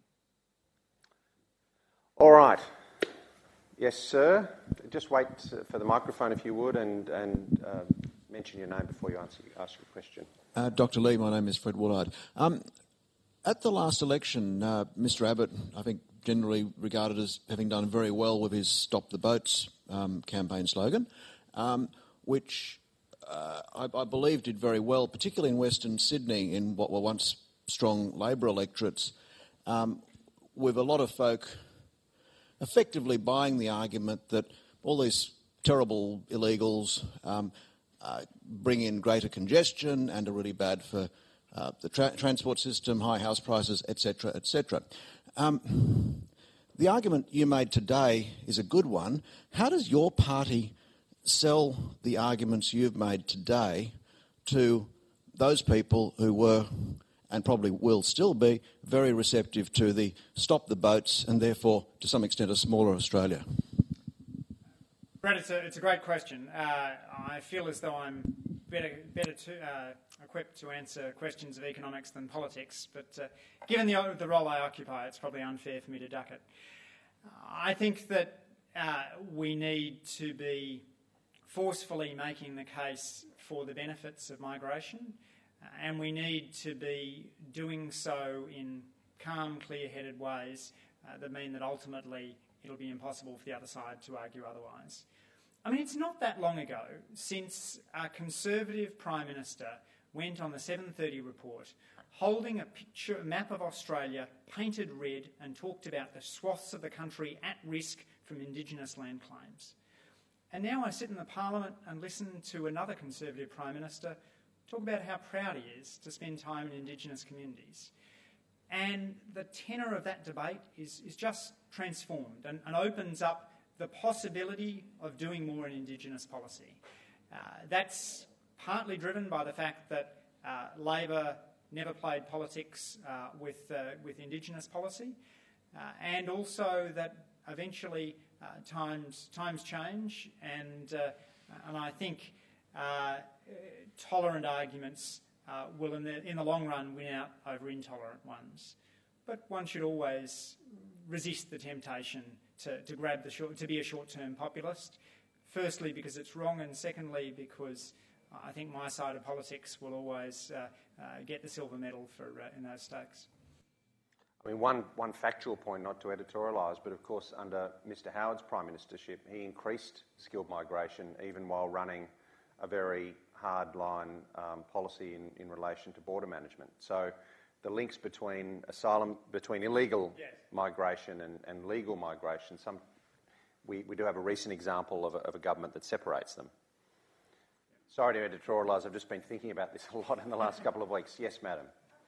All right. Yes, sir. Just wait for the microphone if you would, and, and uh, mention your name before you answer, ask your question. Uh, Doctor Lee, my name is Fred Woolard. Um, at the last election, uh, Mister Abbott, I think generally regarded as having done very well with his Stop the Boats um, campaign slogan, um, which uh, I, I believe did very well, particularly in Western Sydney, in what were once strong Labor electorates, um, with a lot of folk effectively buying the argument that all these terrible illegals um, uh, bring in greater congestion and are really bad for uh, the tra- transport system, high house prices, et cetera, et cetera. Um, the argument you made today is a good one. How does your party sell the arguments you've made today to those people who were, and probably will still be, very receptive to the Stop the Boats and therefore, to some extent, a smaller Australia? Brett, it's a, it's a great question. Uh, I feel as though I'm better, better to, uh, equipped to answer questions of economics than politics, but uh, given the, the role I occupy, it's probably unfair for me to duck it. I think that uh, we need to be forcefully making the case for the benefits of migration, uh, and we need to be doing so in calm, clear-headed ways uh, that mean that ultimately it'll be impossible for the other side to argue otherwise. I mean, it's not that long ago since a Conservative Prime Minister went on the seven thirty report holding a picture, a map of Australia painted red, and talked about the swaths of the country at risk from Indigenous land claims. And now I sit in the Parliament and listen to another Conservative Prime Minister talk about how proud he is to spend time in Indigenous communities. And the tenor of that debate is, is just transformed and, and opens up the possibility of doing more in Indigenous policy. Uh, that's partly driven by the fact that uh, Labor never played politics uh, with, uh, with Indigenous policy, uh, and also that eventually uh, times, times change, and, uh, and I think uh, tolerant arguments uh, will in the, in the long run win out over intolerant ones. But one should always resist the temptation to, to grab the short, to be a short-term populist, firstly because it's wrong, and secondly because I think my side of politics will always uh, uh, get the silver medal for uh, in those stakes. I mean, one, one factual point, not to editorialise, but of course under Mister Howard's Prime Ministership, he increased skilled migration even while running a very hard-line um, policy in, in relation to border management. So the links between asylum, between illegal yes. migration and, and legal migration, some, we, we do have a recent example of a, of a government that separates them. Sorry to editorialise, I've just been thinking about this a lot in the last couple of weeks. Yes, madam.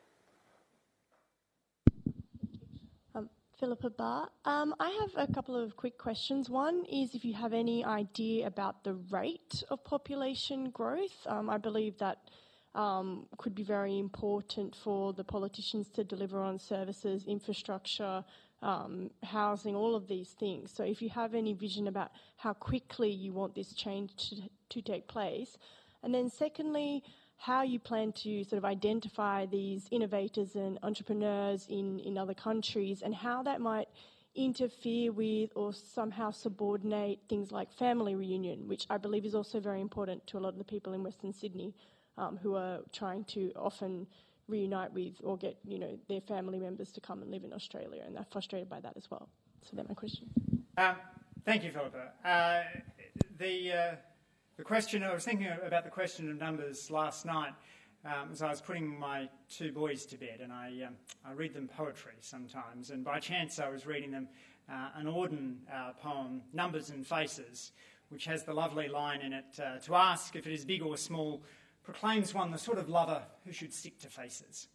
Um, Philippa Barr. Um, I have a couple of quick questions. One is if you have any idea about the rate of population growth. Um, I believe that um, could be very important for the politicians to deliver on services, infrastructure, um, housing, all of these things. So if you have any vision about how quickly you want this change to, to take place. And then secondly, how you plan to sort of identify these innovators and entrepreneurs in, in other countries, and how that might interfere with or somehow subordinate things like family reunion, which I believe is also very important to a lot of the people in Western Sydney um, who are trying to often reunite with or get, you know, their family members to come and live in Australia, and they're frustrated by that as well. So that's my question. Um, thank you, Philippa. Uh, the uh, the question, I was thinking about the question of numbers last night um, as I was putting my two boys to bed, and I um, I read them poetry sometimes, and by chance I was reading them uh, an Auden uh, poem, Numbers and Faces, which has the lovely line in it, uh, to ask if it is big or small proclaims one the sort of lover who should stick to faces.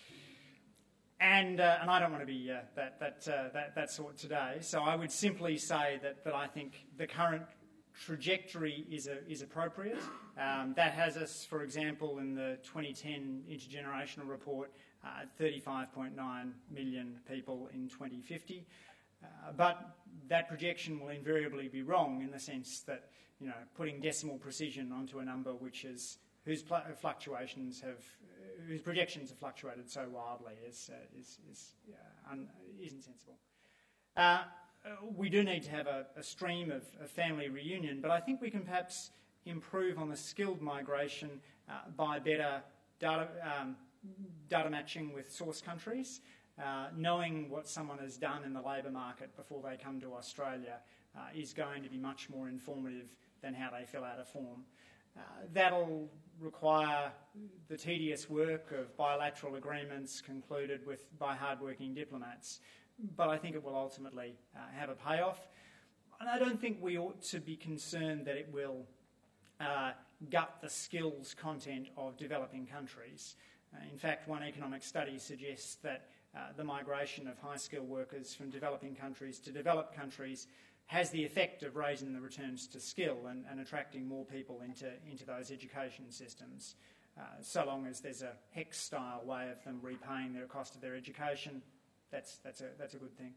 And uh, and I don't want to be uh, that that, uh, that that sort today. So I would simply say that, that I think the current trajectory is a, is appropriate. Um, that has us, for example, in the twenty ten intergenerational report, uh, thirty-five point nine million people in twenty fifty. Uh, but that projection will invariably be wrong in the sense that, you know, putting decimal precision onto a number which is whose pl- fluctuations have, uh, whose projections have fluctuated so wildly is uh, is, is uh, un- isn't sensible. Uh, we do need to have a, a stream of, of family reunion, but I think we can perhaps improve on the skilled migration uh, by better data um, data matching with source countries, uh, knowing what someone has done in the labour market before they come to Australia uh, is going to be much more informative than how they fill out a form. Uh, that'll require the tedious work of bilateral agreements concluded with by hard-working diplomats, but I think it will ultimately uh, have a payoff. And I don't think we ought to be concerned that it will uh, gut the skills content of developing countries. Uh, in fact, one economic study suggests that uh, the migration of high-skilled workers from developing countries to developed countries has the effect of raising the returns to skill and, and attracting more people into, into those education systems, uh, so long as there's a HECS-style way of them repaying the cost of their education. That's, that's, a, that's a good thing.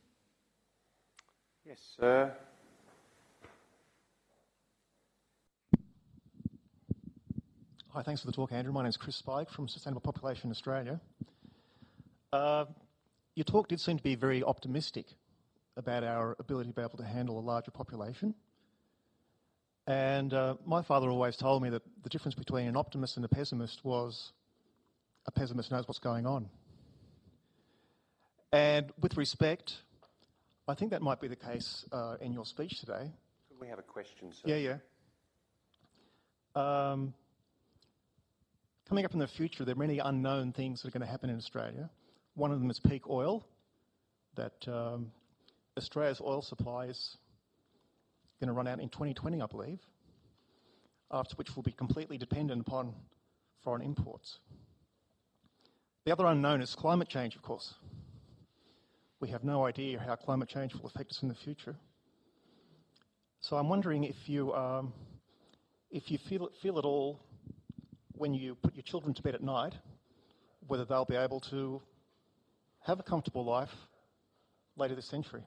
Yes, sir. Hi, thanks for the talk, Andrew. My name is Chris Spike from Sustainable Population Australia. Uh, your talk did seem to be very optimistic about our ability to be able to handle a larger population. And uh, my father always told me that the difference between an optimist and a pessimist was a pessimist knows what's going on. And with respect, I think that might be the case uh, in your speech today. Could we have a question, sir? Yeah, yeah. Um, coming up in the future, there are many unknown things that are going to happen in Australia. One of them is peak oil, that um, Australia's oil supply is going to run out in twenty twenty, I believe, after which we'll be completely dependent upon foreign imports. The other unknown is climate change, of course. We have no idea how climate change will affect us in the future. So I'm wondering if you, um, if you feel, feel at all when you put your children to bed at night, whether they'll be able to have a comfortable life later this century.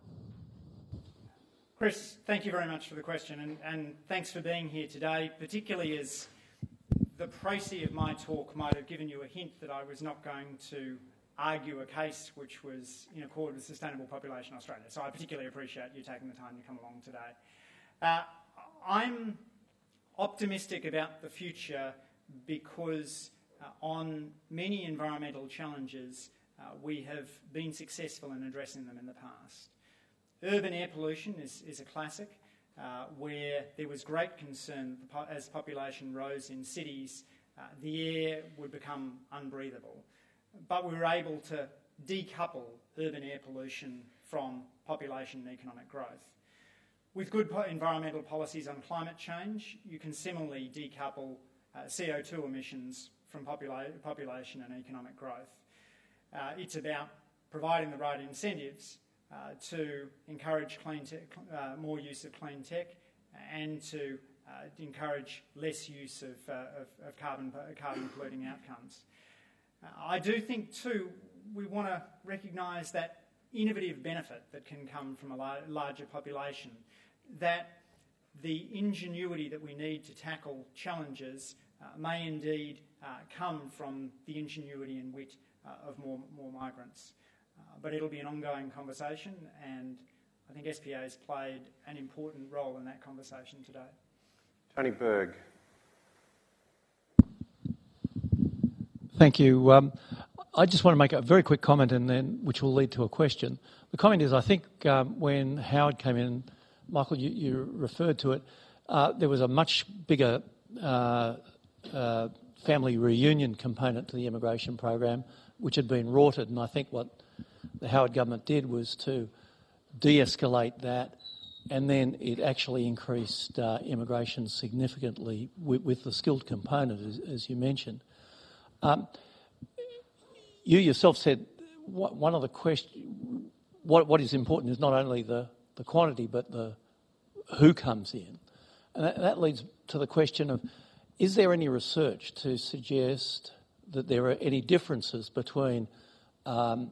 Chris, thank you very much for the question, and, and thanks for being here today, particularly as the précis of my talk might have given you a hint that I was not going to argue a case which was in accord with Sustainable Population Australia. So I particularly appreciate you taking the time to come along today. Uh, I'm optimistic about the future because uh, on many environmental challenges, uh, we have been successful in addressing them in the past. Urban air pollution is, is a classic, uh, where there was great concern that the po- as population rose in cities, uh, the air would become unbreathable. But we were able to decouple urban air pollution from population and economic growth. With good po- environmental policies on climate change, you can similarly decouple uh, C O two emissions from popula- population and economic growth. Uh, it's about providing the right incentives uh, to encourage clean te- uh, more use of clean tech and to uh, encourage less use of, uh, of, of carbon, carbon polluting outcomes. Uh, I do think, too, we want to recognise that innovative benefit that can come from a lar- larger population, that the ingenuity that we need to tackle challenges uh, may indeed uh, uh, come from the ingenuity and wit uh, of more, more migrants. Uh, but it'll be an ongoing conversation, and I think S P A has played an important role in that conversation today. Tony Berg. Thank you. Um, I just want to make a very quick comment, and then which will lead to a question. The comment is, I think um, when Howard came in, Michael, you, you referred to it, uh, there was a much bigger uh, uh, family reunion component to the immigration program, which had been rorted, and I think what the Howard government did was to de-escalate that, and then it actually increased uh, immigration significantly with, with the skilled component, as, as you mentioned. Um, you yourself said what, one of the question, what, what is important is not only the, the quantity but the who comes in. And that, that leads to the question of, is there any research to suggest that there are any differences between um,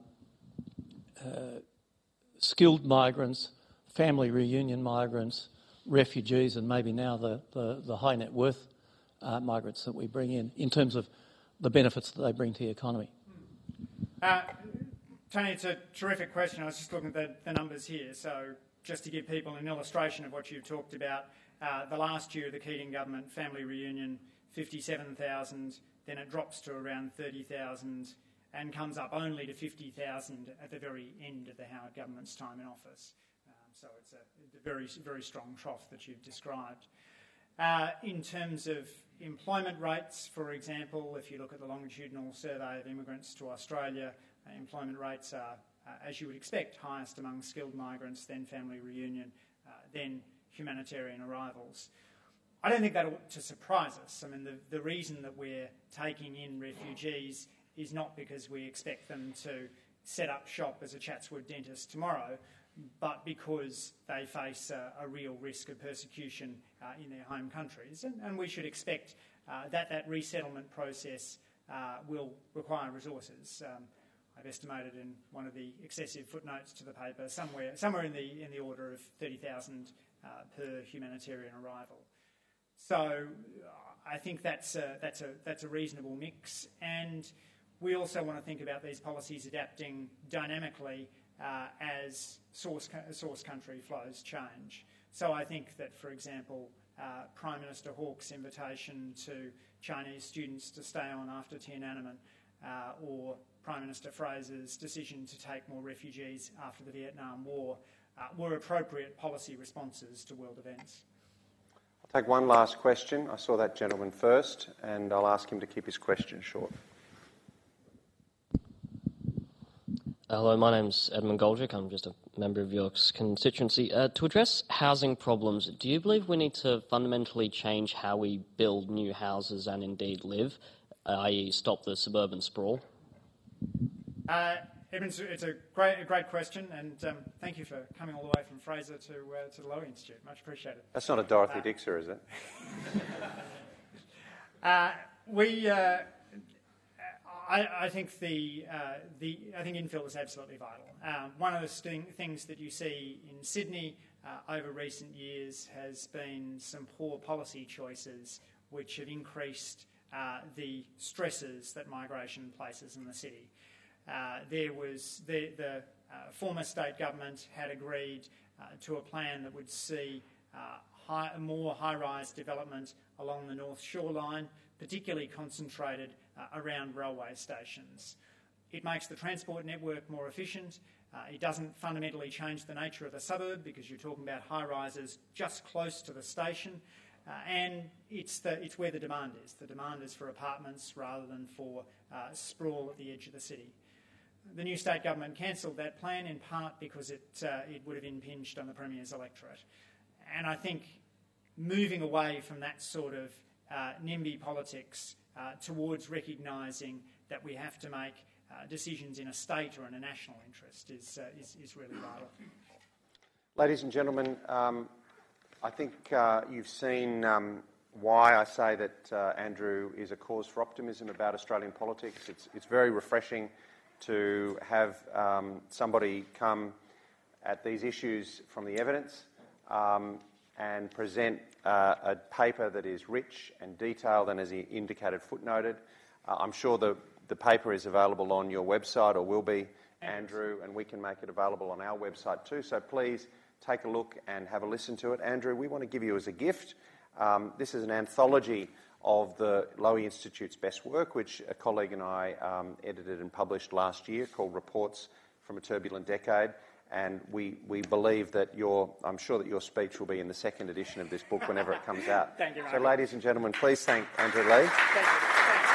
uh, skilled migrants, family reunion migrants, refugees, and maybe now the, the, the high net worth uh, migrants that we bring in, in terms of the benefits that they bring to the economy? Uh, Tony, it's a terrific question. I was just looking at the, the numbers here. So just to give people an illustration of what you've talked about, uh, the last year of the Keating government, family reunion, fifty-seven thousand, then it drops to around thirty thousand and comes up only to fifty thousand at the very end of the Howard government's time in office. Um, so it's a, a very, very strong trough that you've described. Uh, in terms of employment rates, for example, if you look at the longitudinal survey of immigrants to Australia, uh, employment rates are, uh, as you would expect, highest among skilled migrants, then family reunion, uh, then humanitarian arrivals. I don't think that ought to surprise us. I mean, the, the reason that we're taking in refugees is not because we expect them to set up shop as a Chatswood dentist tomorrow, but because they face a, a real risk of persecution uh, in their home countries. And, and we should expect uh, that that resettlement process uh, will require resources. Um, I've estimated in one of the excessive footnotes to the paper somewhere somewhere in the in the order of thirty thousand uh, per humanitarian arrival. So uh, I think that's a, that's a that's a reasonable mix, and we also want to think about these policies adapting dynamically Uh, as source, source country flows change. So I think that, for example, uh, Prime Minister Hawke's invitation to Chinese students to stay on after Tiananmen, uh, or Prime Minister Fraser's decision to take more refugees after the Vietnam War, uh, were appropriate policy responses to world events. I'll take one last question. I saw that gentleman first, and I'll ask him to keep his question short. Hello, my name's Edmund Goldrick. I'm just a member of your constituency. Uh, to address housing problems, do you believe we need to fundamentally change how we build new houses and indeed live, uh, that is stop the suburban sprawl? Uh, Edmund, it's a great, a great question, and um, thank you for coming all the way from Fraser to, uh, to the Lowy Institute. Much appreciated. That's not a Dorothy uh, Dixer, is it? uh, we... Uh, I, I think the uh, the I think infill is absolutely vital. Um, one of the sting, things that you see in Sydney uh, over recent years has been some poor policy choices which have increased uh, the stresses that migration places in the city. Uh, there was the, the uh, former state government had agreed uh, to a plan that would see uh, high, more high-rise development along the North Shoreline, particularly concentrated uh, around railway stations. It makes the transport network more efficient. Uh, it doesn't fundamentally change the nature of the suburb because you're talking about high-rises just close to the station, uh, and it's, the, it's where the demand is. The demand is for apartments rather than for uh, sprawl at the edge of the city. The new state government cancelled that plan in part because it, uh, it would have impinged on the Premier's electorate. And I think moving away from that sort of uh, NIMBY politics uh, towards recognising that we have to make uh, decisions in a state or in a national interest is, uh, is, is really vital. Ladies and gentlemen, um, I think uh, you've seen um, why I say that uh, Andrew is a cause for optimism about Australian politics. It's, it's very refreshing to have um, somebody come at these issues from the evidence um, and present uh, a paper that is rich and detailed and, as he indicated, footnoted. Uh, I'm sure the, the paper is available on your website, or will be, Andrew, and we can make it available on our website too. So please take a look and have a listen to it. Andrew, we want to give you as a gift. Um, this is an anthology of the Lowy Institute's best work, which a colleague and I um, edited and published last year, called Reports from a Turbulent Decade. And we, we believe that your, I'm sure that your speech will be in the second edition of this book whenever it comes out. Thank you, So, Michael. ladies and gentlemen, please thank Andrew Leigh. Thank you. Thank you.